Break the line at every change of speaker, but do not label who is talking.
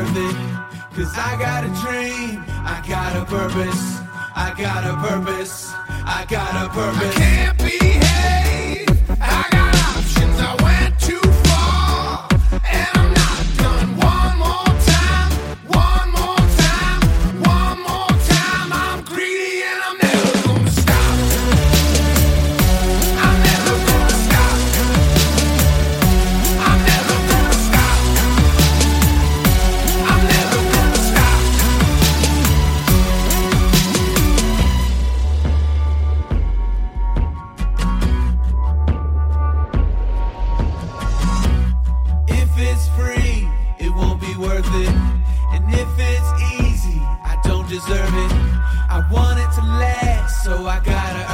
worth it. Cause I got a dream, I got a purpose, I got a purpose, I got a purpose. I can't behave, I got options, I went too far, and I'm not done. One more time, one more time, one more time. I'm greedy and I'm never gonna stop. I'm never gonna stop. I'm never gonna stop. I'm never gonna stop. If it's free, it won't be worth it. And if it's easy, I don't deserve it. I want it to last, so I gotta